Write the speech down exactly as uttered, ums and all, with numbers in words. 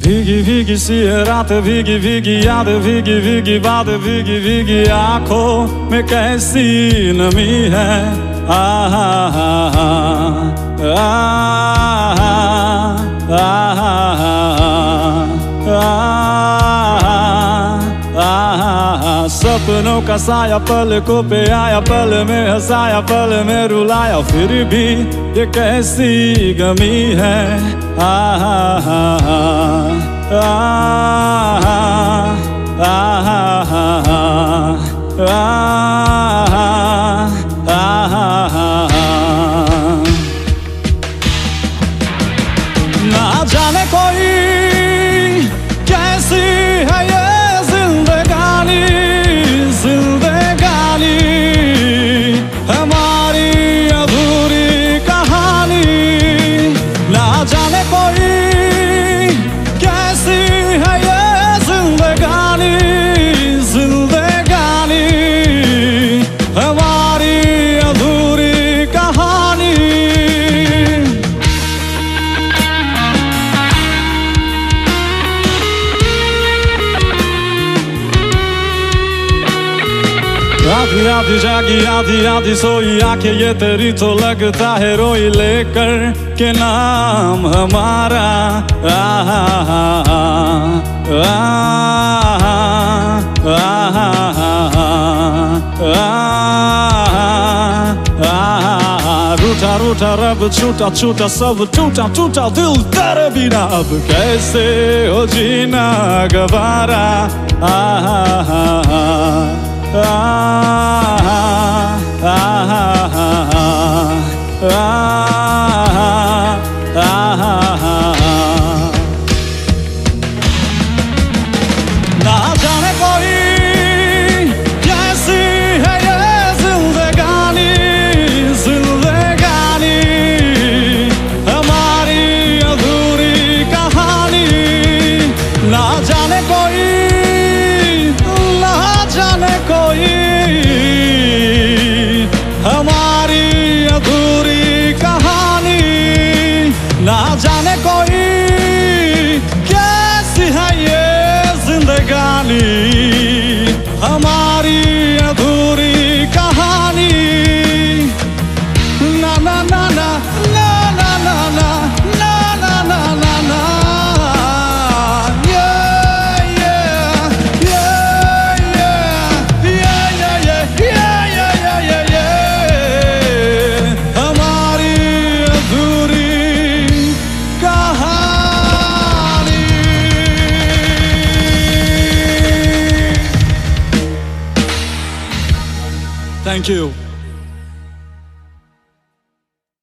भीगी भीगी सी है रात, भीगी भीगी याद, भीगी भीगी बात, भीगी भीगी आंखों में कैसी नमी है। आहा आहा आहा आहा आहा। सपनों का साया पलकों पे आया, पल में हंसाया, पल में रुलाया, फिर भी ये कैसी गमी है। आहा आहा आहा आहा आहा आहा। ना जाने कोई कैसी है ये जिंदगानी, जिंदगानी हमारी अधूरी कहानी। ना जाने कोई कैसी है ये जिंदगानी, जिंदगानी हमारी अधूरी कहानी। आधी आधी जागी, आधी आधी सोई आंखें ये तेरी तो लगता है रोई, लेकर के नाम हमारा। आहा आहा आहा आहा। रूठा रूठा रब छूटा छूटा सब टूटा टूटा दिल तेरे बिना अब कैसे हो जीना गवारा। आहा आहा आहा आहा आहा आहा। ना जाने कोई कैसी है ये जिंदगानी, जिंदगानी हमारी अधूरी कहानी। ना जाने कोई, ना जाने कोई हमारी अधूरी कहानी। ना जाने कोई कैसी है ये जिंदगानी, हमारी अधूरी कहानी। ना ना ना ना ना ना ना ना ना ना ना ना ना। Thank you.